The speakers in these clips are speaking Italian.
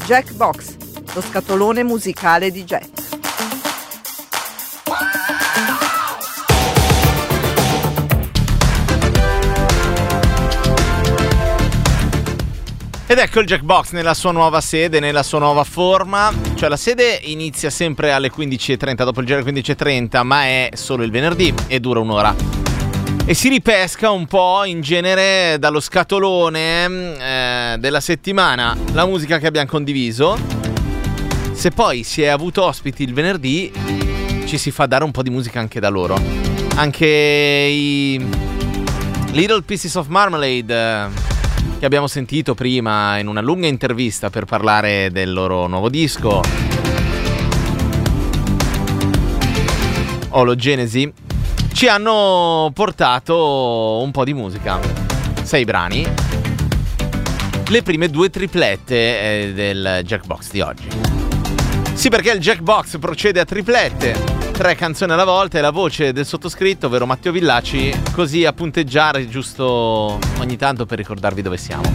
Jackbox, lo scatolone musicale di Jack. Ed ecco il Jackbox nella sua nuova sede, nella sua nuova forma. Cioè la sede inizia sempre alle 15:30, dopo il giro alle 15:30, ma è solo il venerdì e dura un'ora. E si ripesca un po' in genere dallo scatolone della settimana la musica che abbiamo condiviso. Se poi si è avuto ospiti il venerdì, ci si fa dare un po' di musica anche da loro. Anche i Little Pieces of Marmalade che abbiamo sentito prima in una lunga intervista per parlare del loro nuovo disco Ologenesi, ci hanno portato un po' di musica. 6 brani, le prime 2 triplette del Jackbox di oggi. Sì, perché il Jackbox procede a triplette, 3 canzoni alla volta, e la voce del sottoscritto, ovvero Matteo Villaci, così a punteggiare giusto ogni tanto per ricordarvi dove siamo.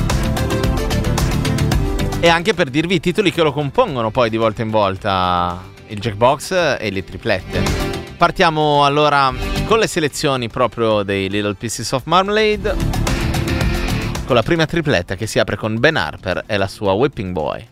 E anche per dirvi i titoli che lo compongono poi di volta in volta, il Jackbox e le triplette. Partiamo allora con le selezioni proprio dei Little Pieces of Marmalade, con la prima tripletta che si apre con Ben Harper e la sua Whipping Boy.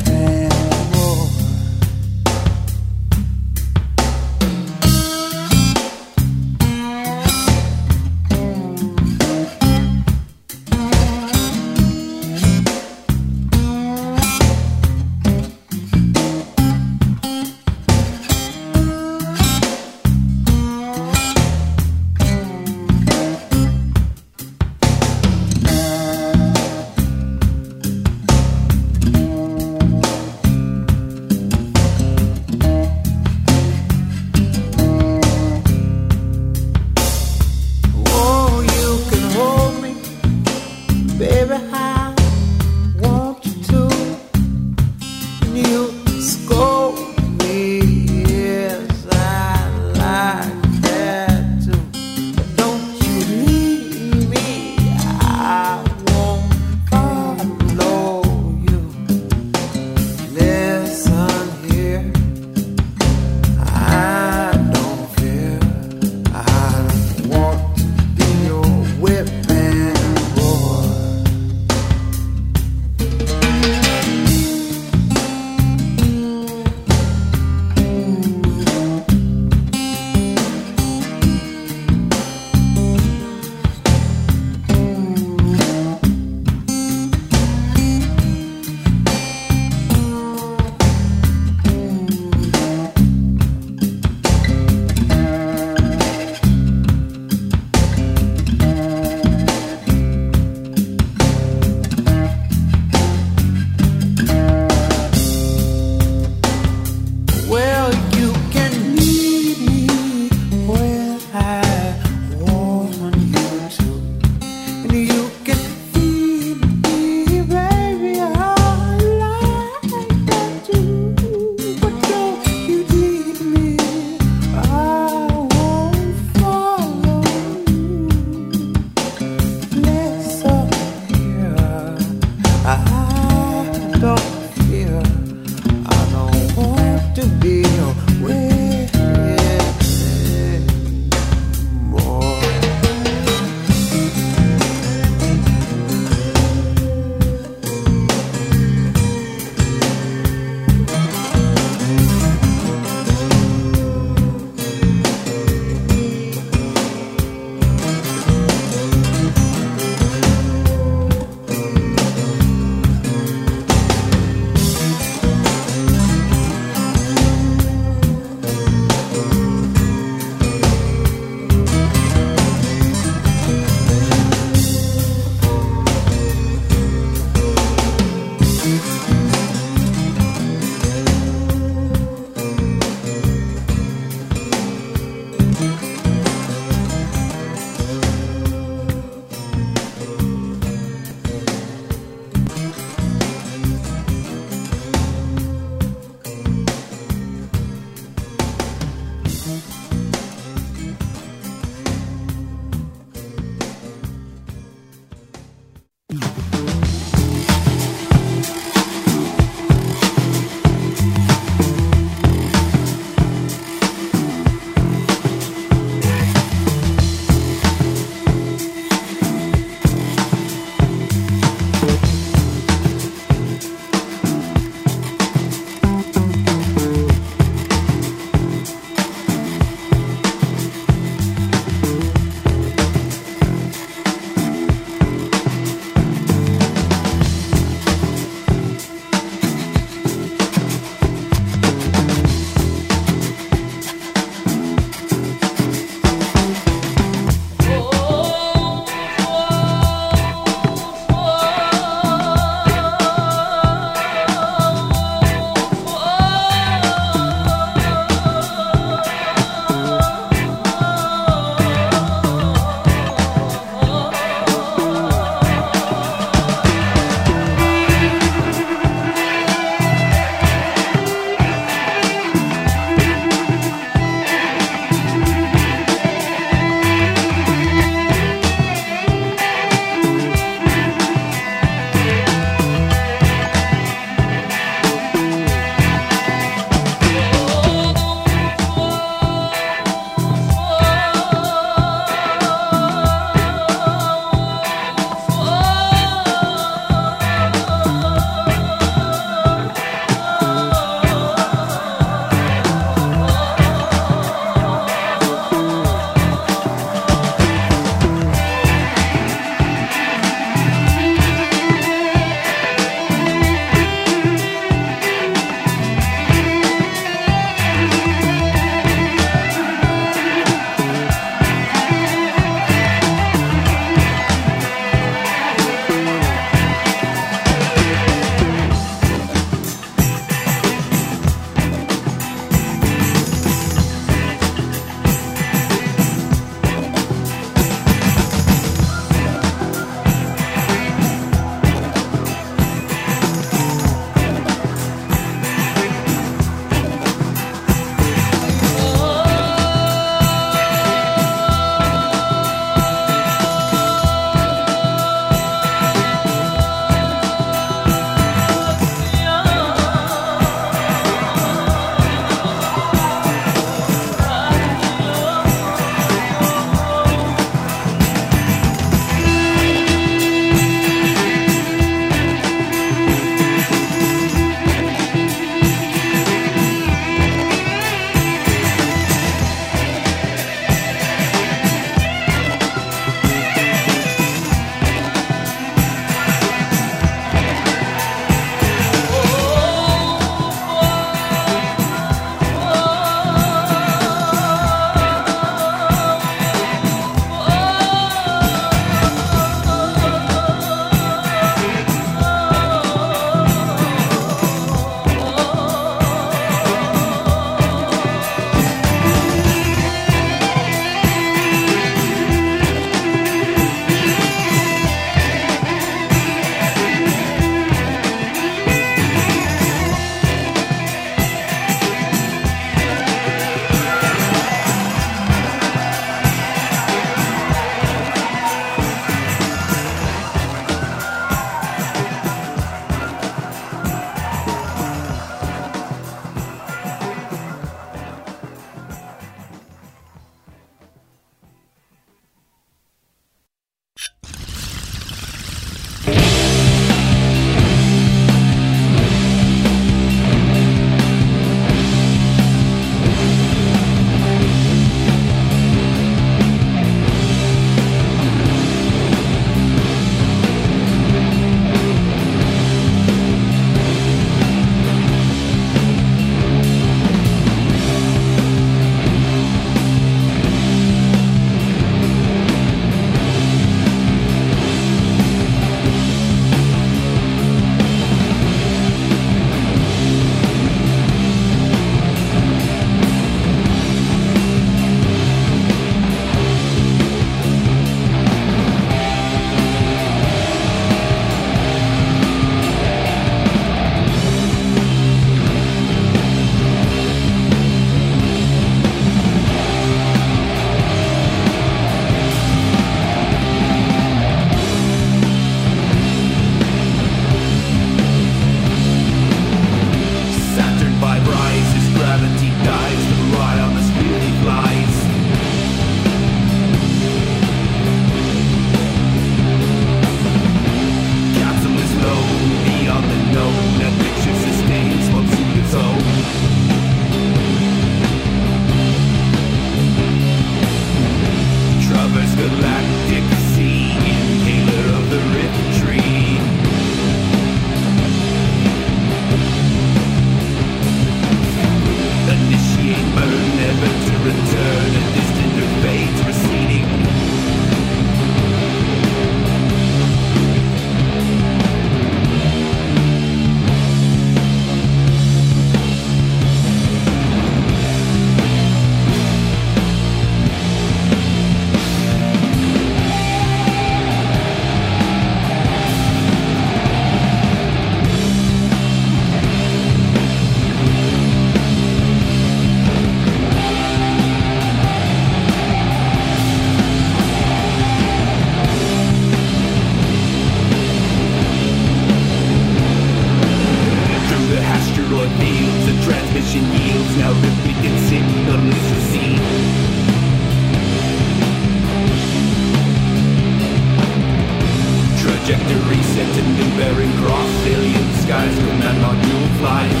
to Newbury Cross, alien skies, command module flies.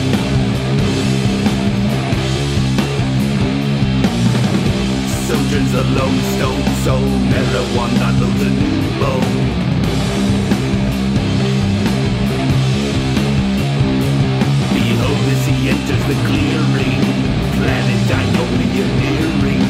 Soldiers of Lone Stone Soul, marijuana loads a new bone. Behold as he enters the clearing, planet Ionia.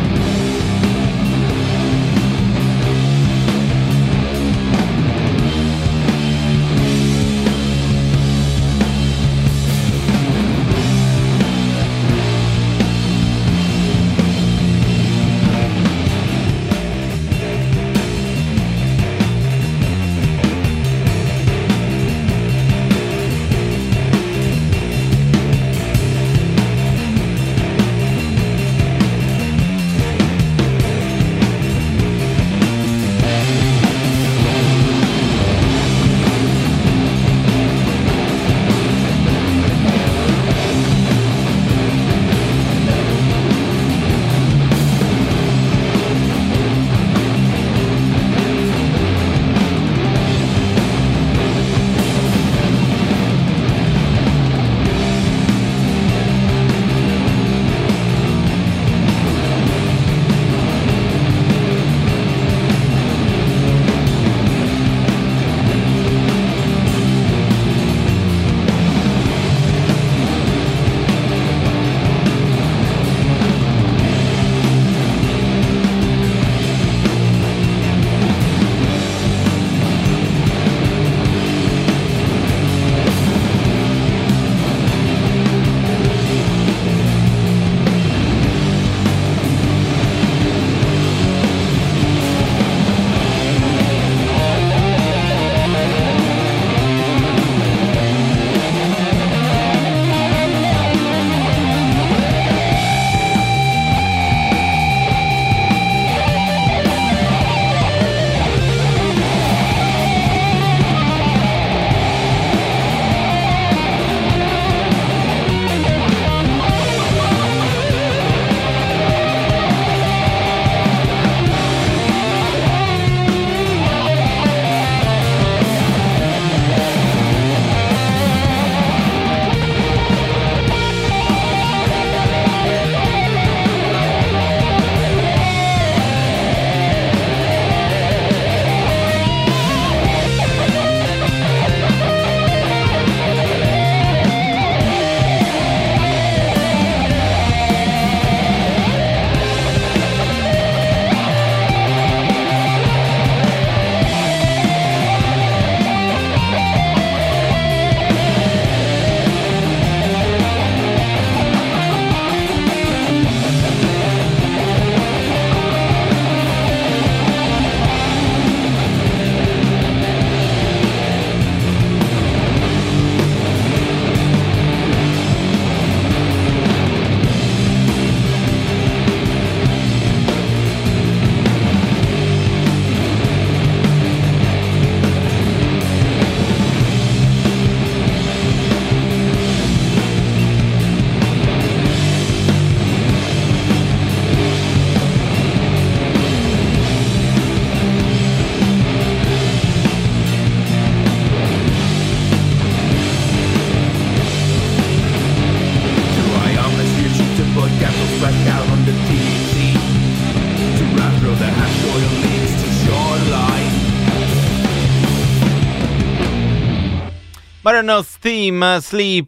Mario Notes Theme, Sleep,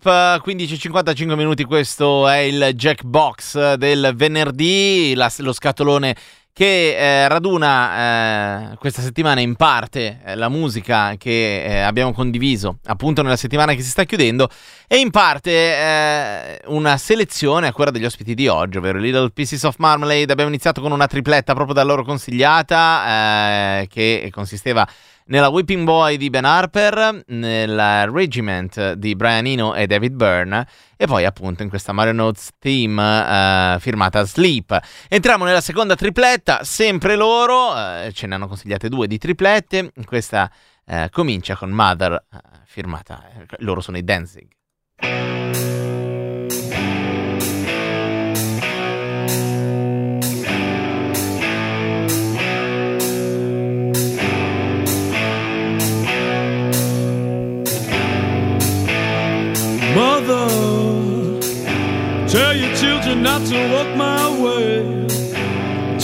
15:55 minuti, questo è il Jackbox del venerdì, lo scatolone che raduna questa settimana in parte la musica che abbiamo condiviso appunto nella settimana che si sta chiudendo e in parte una selezione a cura degli ospiti di oggi, ovvero Little Pieces of Marmalade. Abbiamo iniziato con una tripletta proprio da loro consigliata che consisteva nella Whipping Boy di Ben Harper, nel Regiment di Brian Eno e David Byrne e poi appunto in questa Mario Notes Theme firmata Sleep. Entriamo nella seconda tripletta, sempre loro, ce ne hanno consigliate due di triplette. Questa comincia con Mother, firmata, loro sono i Danzig.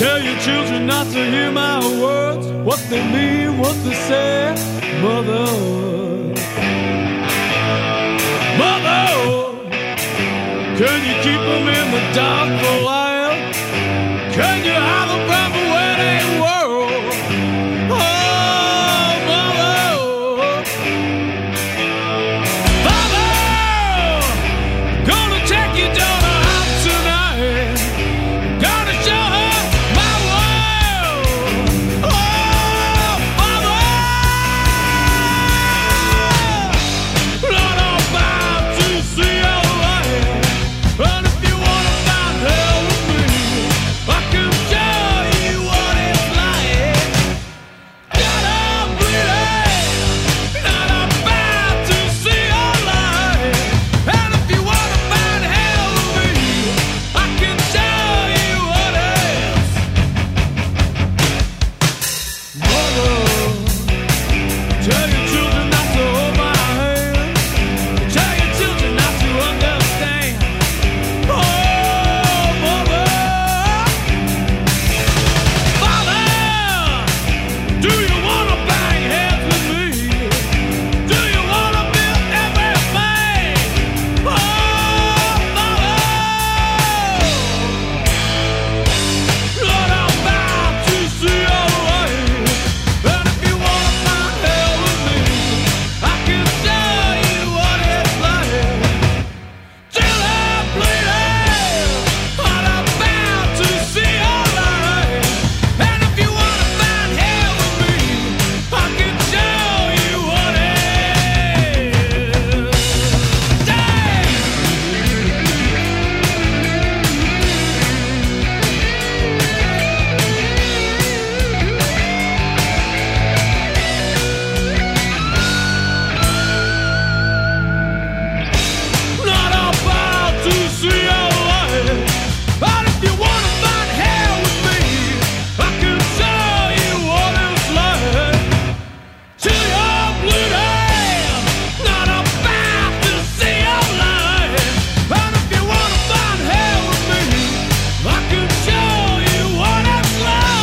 Tell your children not to hear my words, what they mean, what they say, mother. Mother, can you keep them in the dark for a while? Can you hide them from the wedding world? Oh, mother. Father, gonna take your daughter out tonight. Gonna show her my world. Oh, Father. Not about to see your light. And if you wanna find hell with me, I can show you what it's like. Got a bleeding. Not about to see your light. And if you wanna find hell with me, I can show you what it's. Mother, tell your children not to hold my hand. Tell your children not to understand. Oh, mother. Father, do you wanna bang heads with me? Do you wanna build everything? Oh, mother. Not about to see your light. And if you wanna find hell with me, I can show you what it's like. Till I'm bleeding. Not about to see your light. And if you wanna find hell with me, I can show you what it is. Not about to see your light. But if you wanna find hell with me, I can show you what it's like. Till you're bleeding. Not about to see your light. But if you wanna find hell with me, I can show you what it's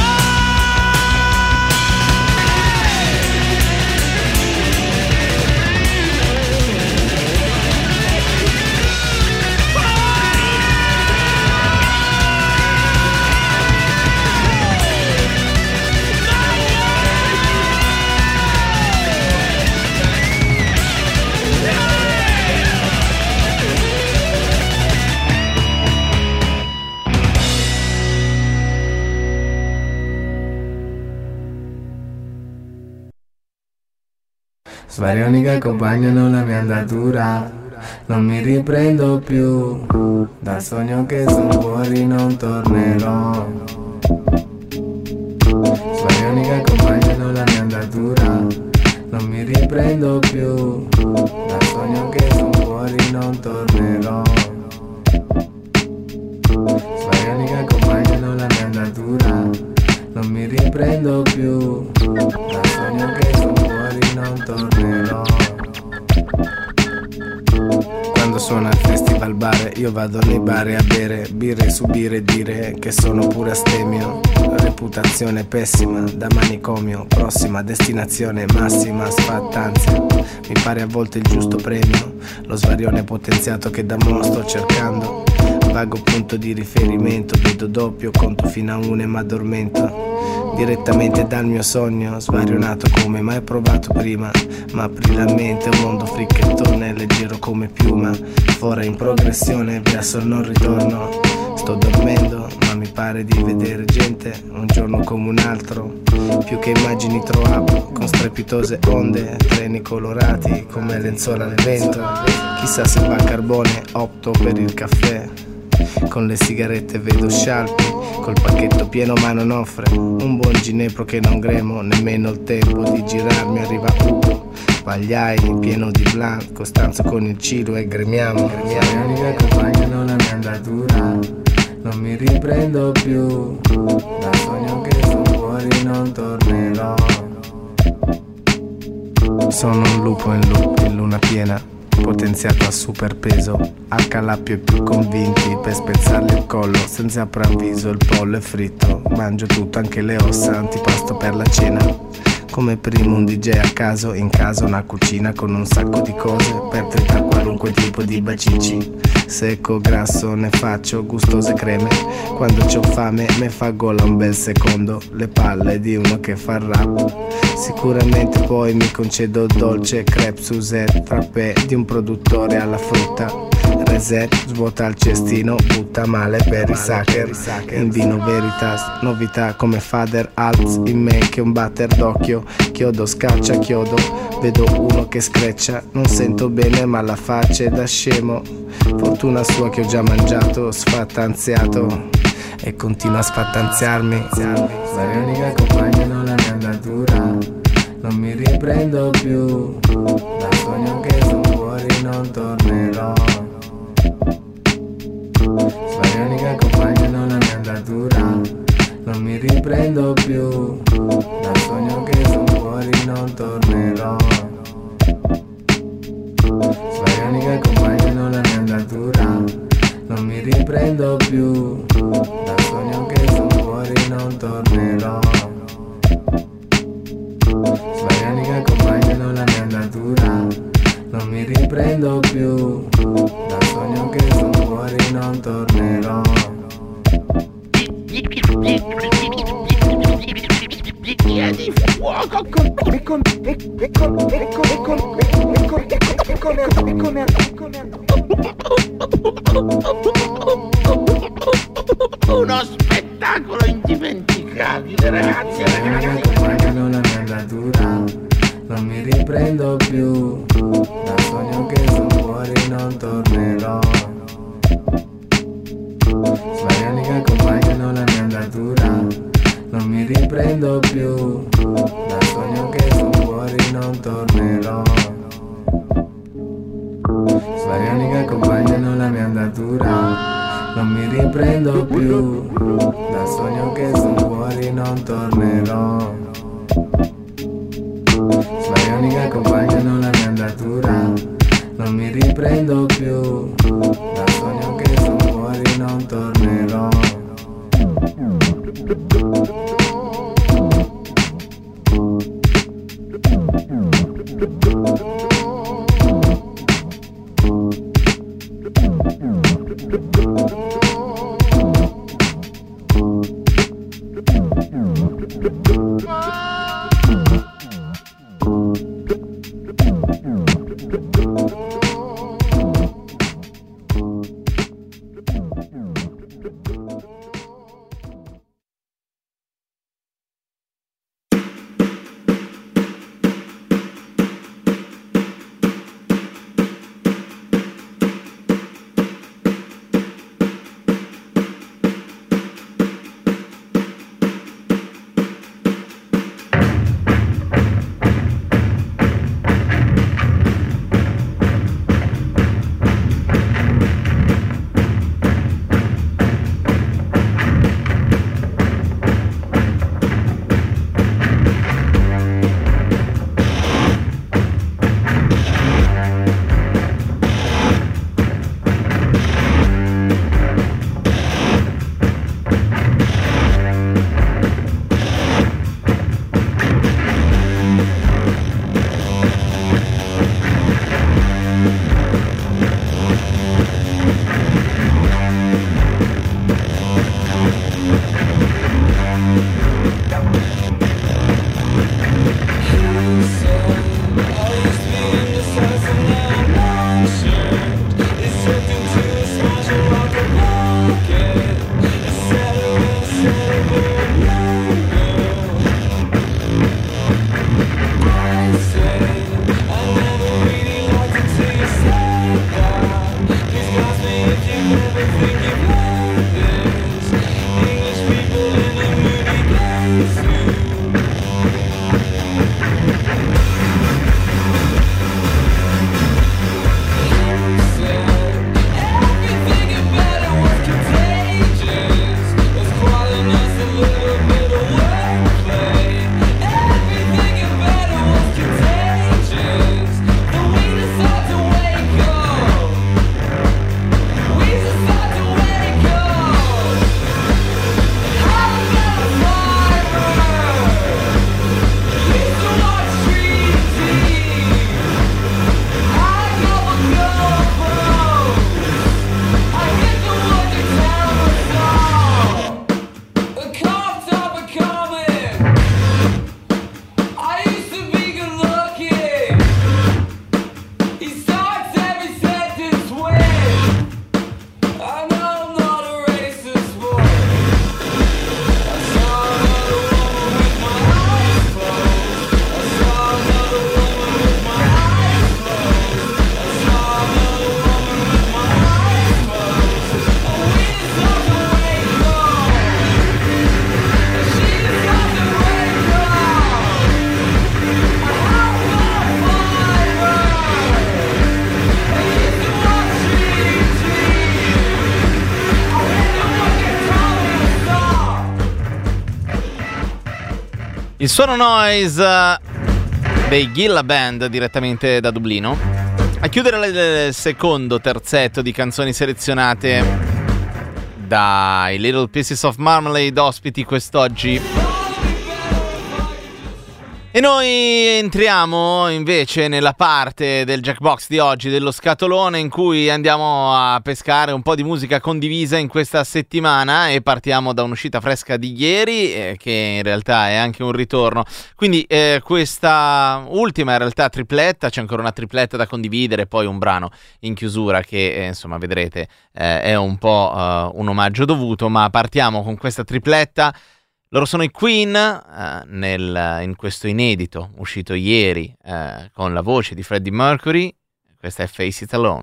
Svarioni che accompagnano la mia andatura. Non mi riprendo più. Dal sogno che sono fuori non tornerò. Svarioni che accompagnano la mia andatura. Non mi riprendo più. Dal sogno che sono fuori non tornerò. Svarioni che accompagnano la mia andatura. Non mi riprendo più. Dal sogno che sono fuori non tornerò. Quando suona al festival bar, io vado nei bar a bere birre, subire e dire che sono pure astemio. Reputazione pessima, da manicomio, prossima destinazione massima sfattanzia. Mi pare a volte il giusto premio, lo svarione potenziato che da mo' sto cercando. Vago punto di riferimento, vedo doppio, conto fino a 1 e m'addormento. Direttamente dal mio sogno, svarionato come mai provato prima. Ma apri la mente, un mondo fricchettone, leggero come piuma. Fora in progressione, verso il non ritorno. Sto dormendo, ma mi pare di vedere gente, un giorno come un altro. Più che immagini trovavo, con strepitose onde, treni colorati come lenzuola al vento. Chissà se va a carbone, opto per il caffè. Con le sigarette vedo scialpi, col pacchetto pieno ma non offre un buon ginepro che non gremo, nemmeno il tempo di girarmi. Arriva Ugo, Pagliai pieno di blanc, Costanzo con il Ciro e gremiamo. Gli anni che accompagnano la mia andatura, non mi riprendo più. Dal sogno che sono fuori non tornerò. Sono un lupo in luna piena, potenziato a superpeso, al calappio i più convinti per spezzarle il collo senza preavviso. Il pollo è fritto, mangio tutto, anche le ossa, antipasto per la cena. Come primo un DJ a caso, in casa una cucina con un sacco di cose per tritare qualunque tipo di bacici. Secco, grasso, ne faccio gustose creme. Quando c'ho fame me fa gola un bel secondo. Le palle di uno che fa rap. Sicuramente poi mi concedo dolce, crepe, Suzette, frappè di un produttore alla frutta. Reset, svuota il cestino, butta male per i sucker. In vino Veritas, novità come Father Alps in me che un batter d'occhio. Chiodo, scaccia, chiodo, vedo uno che screccia. Non sento bene ma la faccia è da scemo. Fortuna sua che ho già mangiato, sfattanziato e continua a sfattanziarmi. La unica compagna non la mia andatura, non mi riprendo più. Dal sogno che sono fuori non tornerò. L'unica compagna non la mia andatura, non mi riprendo più. Dal sogno che sono fuori non tornerò. L'unica compagna non la mia andatura, non mi riprendo più. Dal sogno che sono fuori non tornerò. L'unica compagna non la mia andatura, non mi riprendo più. Dal sogno che sono fuori non tornerò. Di fuoco uno spettacolo indimenticabile, ragazzi. L'unica compagna non la mia andatura, non mi riprendo più. Dal sogno che sono fuori non tornerò. L'unica compagna non la mia andatura, non mi riprendo più. Dal sogno che sono fuori non tornerò. L'unica compagna non la mia andatura, non mi riprendo più. Dal sogno che sono fuori non tornerò. L'unica compagna non la mia andatura, non mi riprendo più. Dal sogno che sono fuori non tornerò. Il suono noise dei Gilla Band direttamente da Dublino. A chiudere il secondo terzetto di canzoni selezionate dai Little Pieces of Marmalade ospiti quest'oggi. E noi entriamo invece nella parte del Jackbox di oggi, dello scatolone, in cui andiamo a pescare un po' di musica condivisa in questa settimana e partiamo da un'uscita fresca di ieri, che in realtà è anche un ritorno. Quindi questa ultima in realtà tripletta, c'è ancora una tripletta da condividere, poi un brano in chiusura che insomma vedrete è un po' un omaggio dovuto, ma partiamo con questa tripletta. Loro sono i Queen in questo inedito uscito ieri con la voce di Freddie Mercury. Questa è Face It Alone.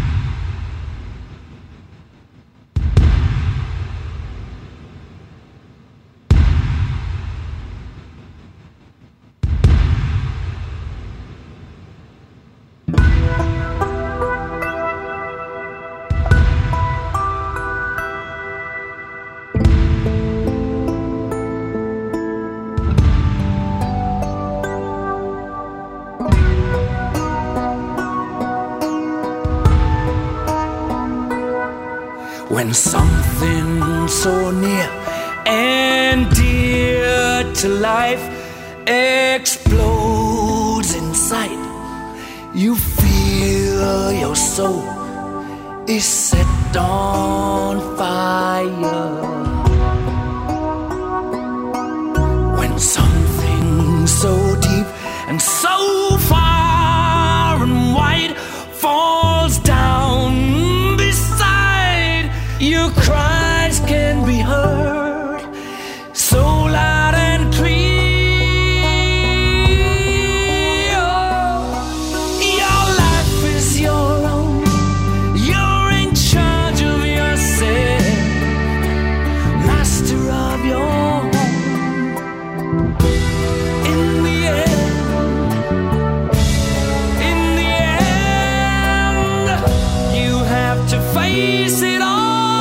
When something so near and dear to life explodes inside, you feel your soul is set on fire. When something so deep and so far and wide falls down, your cries can be heard so loud and clear. Your life is your own. You're in charge of yourself, master of your home. In the end, you have to face it all.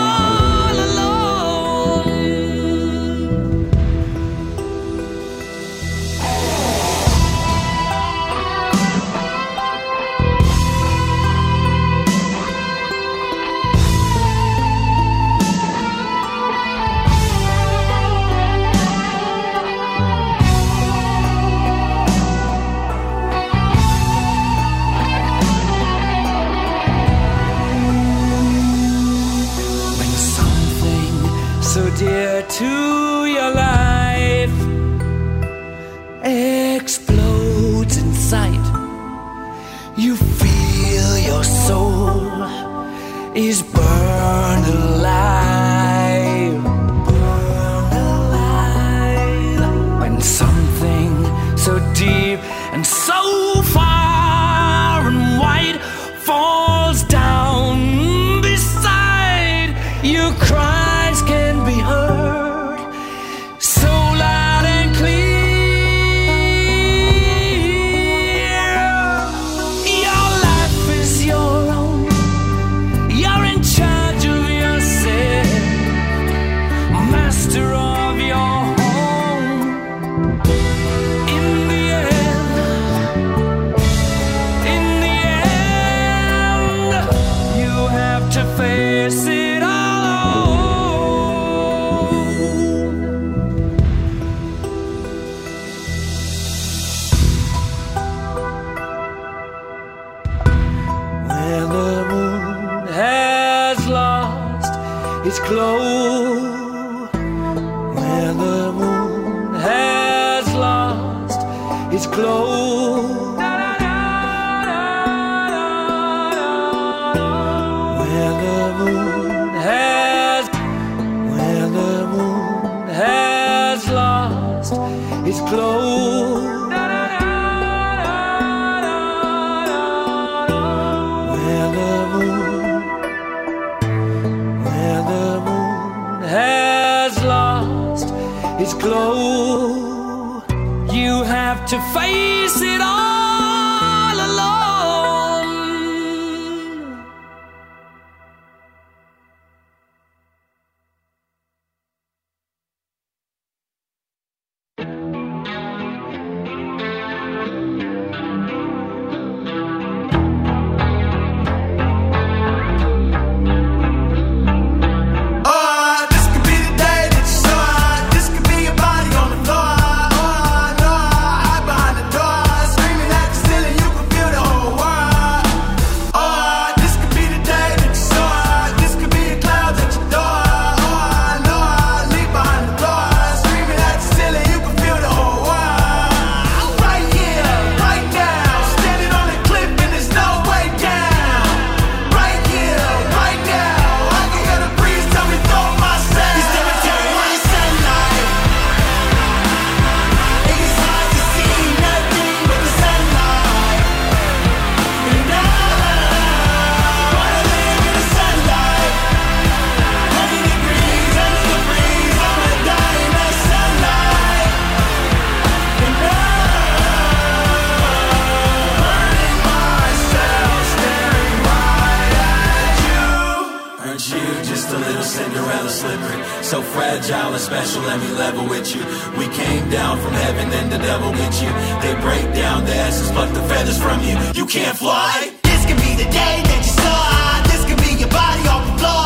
So dear to your life explodes inside. You feel your soul is burned alive, burned alive. When something so deep and so far and wide falls down beside you, cries can be heard so loud and clear. Your life is your own. You're in charge of yourself, master of your home. In the end, you have to face it all. Its glow, where the moon has lost its glow, where the moon has lost its glow, where the moon has lost its glow, you have to face it all alone. let me level with you. We came down from heaven, then the devil get you. They break down the ashes, pluck the feathers from you. You can't fly. This could be the day that you saw. This could be your body off the floor.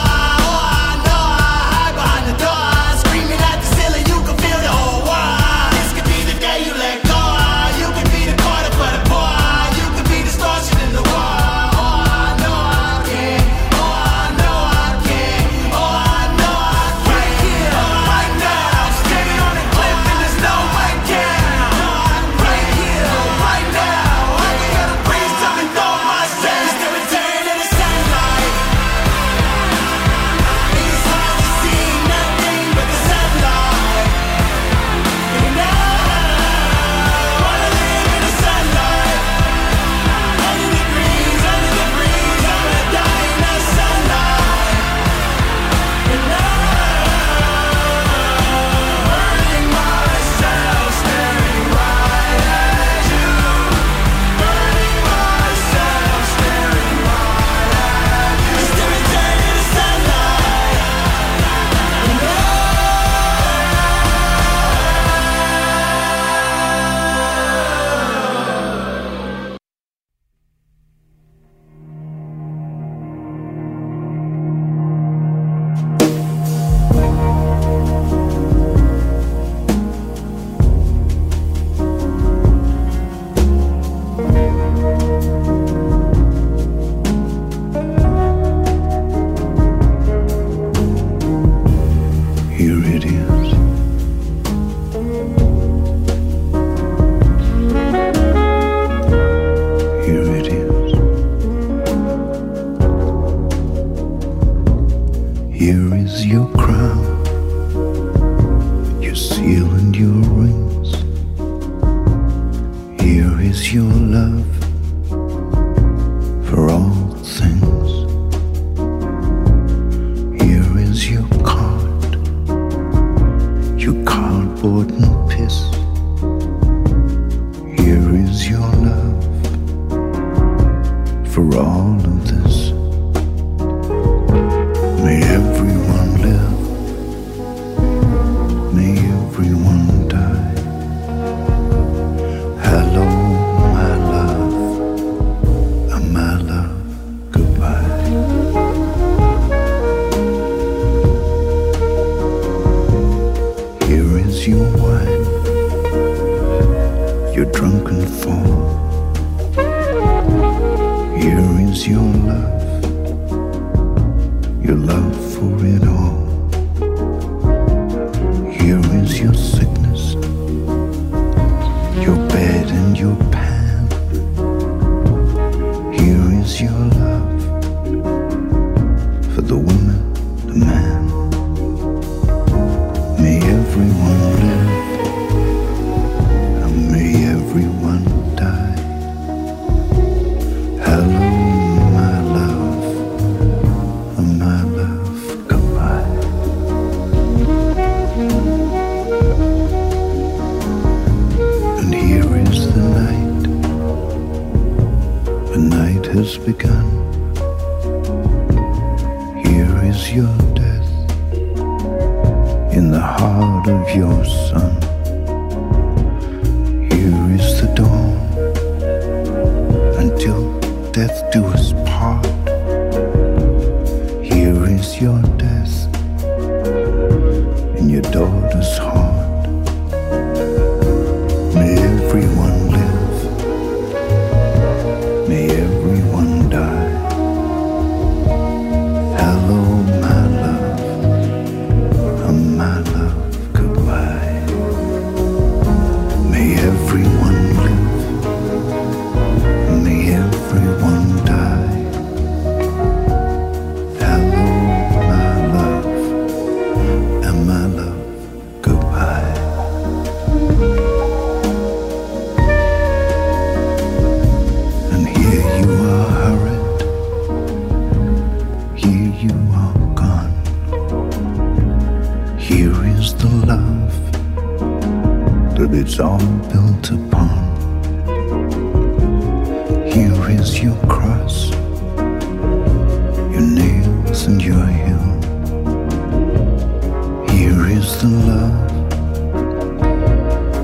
And your hill. Here is the love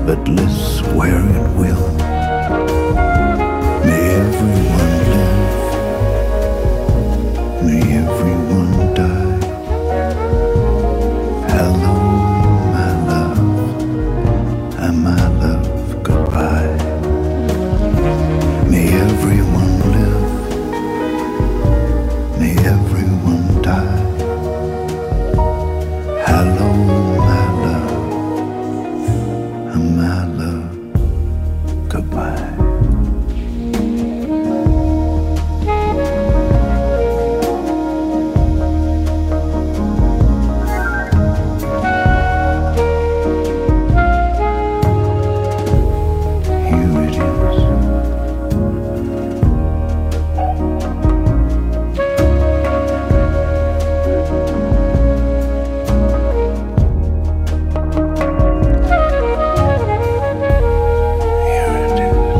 but lists where it will. May everyone live, may everyone die. Hello, my love, and my love, goodbye. May everyone live, may everyone die. Hello, my love, and my love, goodbye. Here it is. Here it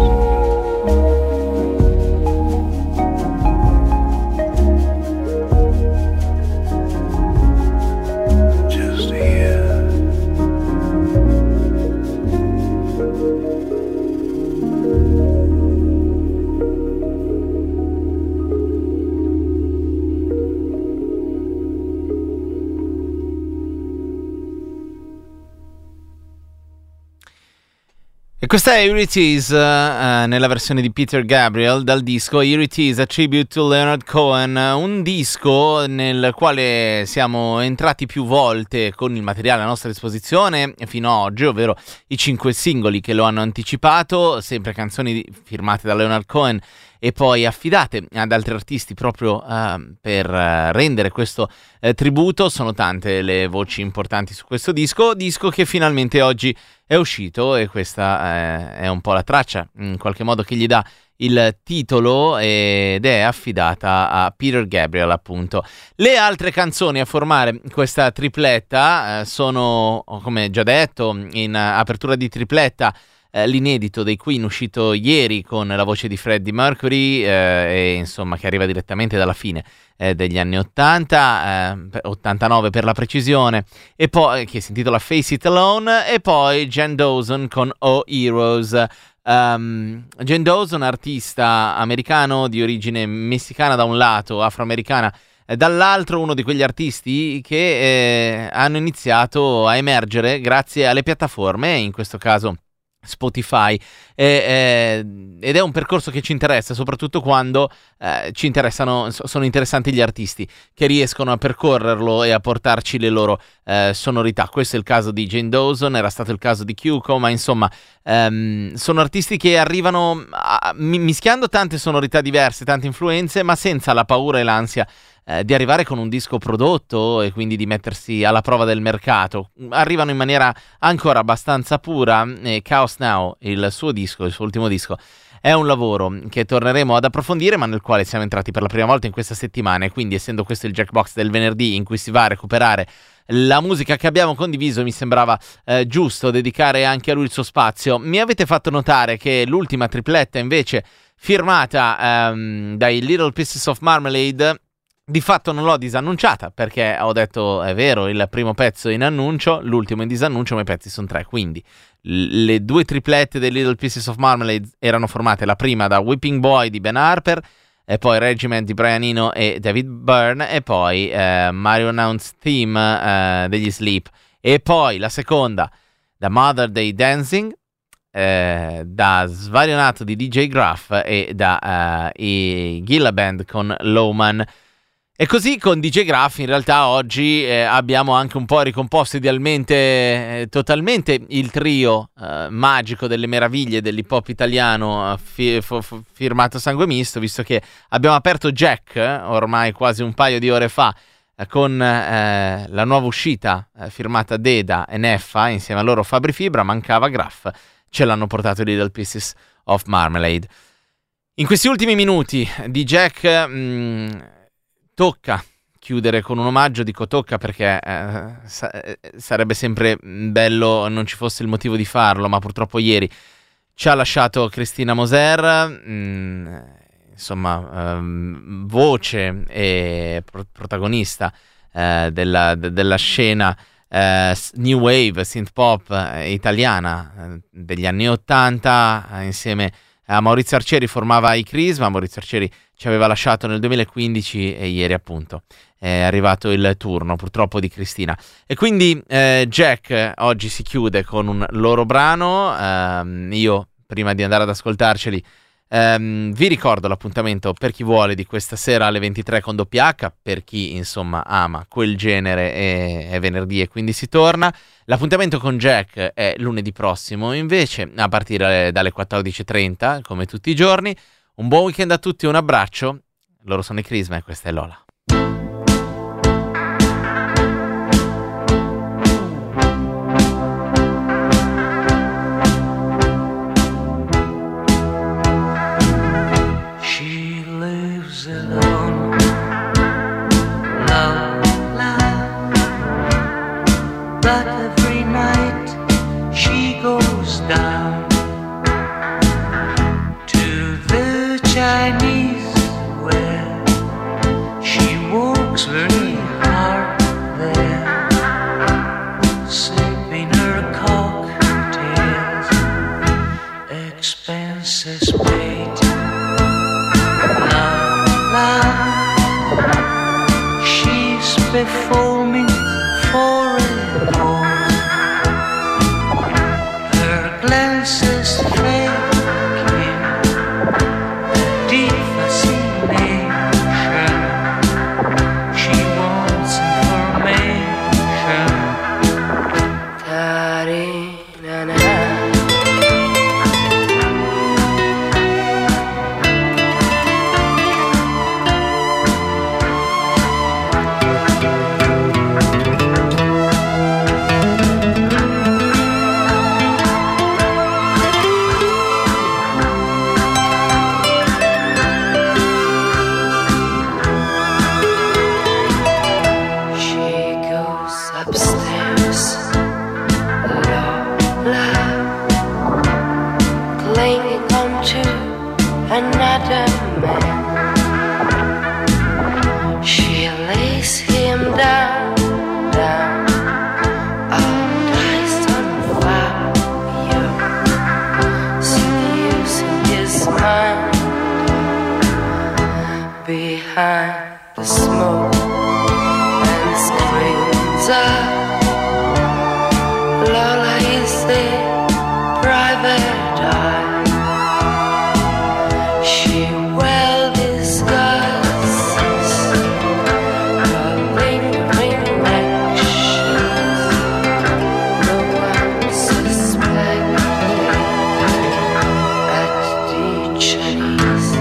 is. Just here. E questa è Here It Is, nella versione di Peter Gabriel, dal disco Here It Is, a tribute to Leonard Cohen, un disco nel quale siamo entrati più volte con il materiale a nostra disposizione fino ad oggi, ovvero i 5 singoli che lo hanno anticipato, sempre canzoni firmate da Leonard Cohen e poi affidate ad altri artisti proprio per rendere questo tributo. Sono tante le voci importanti su questo disco che finalmente oggi è uscito, e questa è un po' la traccia in qualche modo che gli dà il titolo, ed è affidata a Peter Gabriel, appunto. Le altre canzoni a formare questa tripletta sono, come già detto, in apertura di tripletta l'inedito dei Queen uscito ieri con la voce di Freddie Mercury, e insomma che arriva direttamente dalla fine degli anni 80, 89 per la precisione, e poi che si intitola Face It Alone, e poi Jen Dawson con Oh Heroes. Jen Dawson, artista americano di origine messicana da un lato, afroamericana dall'altro, uno di quegli artisti che hanno iniziato a emergere grazie alle piattaforme, in questo caso Spotify, ed è un percorso che ci interessa soprattutto quando sono interessanti gli artisti che riescono a percorrerlo e a portarci le loro sonorità. Questo è il caso di Jane Dawson, era stato il caso di Kyuko, ma insomma sono artisti che arrivano mischiando tante sonorità diverse, tante influenze, ma senza la paura e l'ansia di arrivare con un disco prodotto e quindi di mettersi alla prova del mercato. Arrivano in maniera ancora abbastanza pura. Chaos Now, il suo ultimo disco, è un lavoro che torneremo ad approfondire, ma nel quale siamo entrati per la prima volta in questa settimana, e quindi, essendo questo il Jackbox del venerdì in cui si va a recuperare la musica che abbiamo condiviso, mi sembrava giusto dedicare anche a lui il suo spazio. Mi avete fatto notare che l'ultima tripletta invece firmata dai Little Pieces of Marmalade di fatto non l'ho disannunciata, perché ho detto, è vero, il primo pezzo in annuncio, l'ultimo in disannuncio, ma i pezzi sono 3, quindi le 2 triplette dei Little Pieces of Marmalade erano formate, la prima da Whipping Boy di Ben Harper, e poi Regiment di Brian Eno e David Byrne, e poi Mario Announced Theme degli Sleep, e poi la seconda da Mother Day Dancing, da Svarionato di DJ Gruff, e da Gilla Band con Lowman. E così con DJ Gruff in realtà oggi abbiamo anche un po' ricomposto idealmente totalmente il trio magico delle meraviglie dell'hip hop italiano firmato Sangue Misto, visto che abbiamo aperto Jack ormai quasi un paio di ore fa con la nuova uscita firmata Deda e Neffa, insieme a loro Fabri Fibra. Mancava Gruff, ce l'hanno portato i Little Pieces of Marmalade. In questi ultimi minuti di Jack tocca chiudere con un omaggio. Dico tocca perché sarebbe sempre bello non ci fosse il motivo di farlo, ma purtroppo ieri ci ha lasciato Cristina Moser, insomma voce e protagonista della scena new wave, synth pop italiana degli anni 80, insieme a Maurizio Arcieri formava i Crisma. Maurizio Arcieri ci aveva lasciato nel 2015 e ieri appunto è arrivato il turno purtroppo di Cristina, e quindi Jack oggi si chiude con un loro brano. Io prima di andare ad ascoltarceli vi ricordo l'appuntamento per chi vuole di questa sera alle 23 con WH, per chi insomma ama quel genere è venerdì e quindi si torna. L'appuntamento con Jack è lunedì prossimo invece a partire dalle 14.30 come tutti i giorni. Un buon weekend a tutti, un abbraccio, loro sono i Crisma e questa è Lola. But every night she goes down to the Chinese where she works very hard there, sipping her cocktails, expenses paid. La, she's performing for a cause. Her glances faking a deep fascination. She wants information. Ta-di-na-na. Another man, she lays him down, all eyes on fire, seducing his mind behind the smoke and screams out, Lola is a private eye. She well disguises her lingering actions. No one suspected at the Chinese.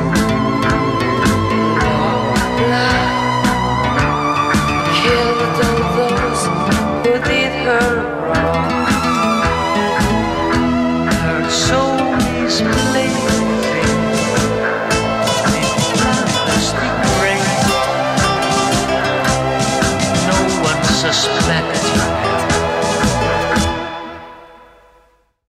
Lola killed all those who did her wrong. Her soul is blazing. Suspect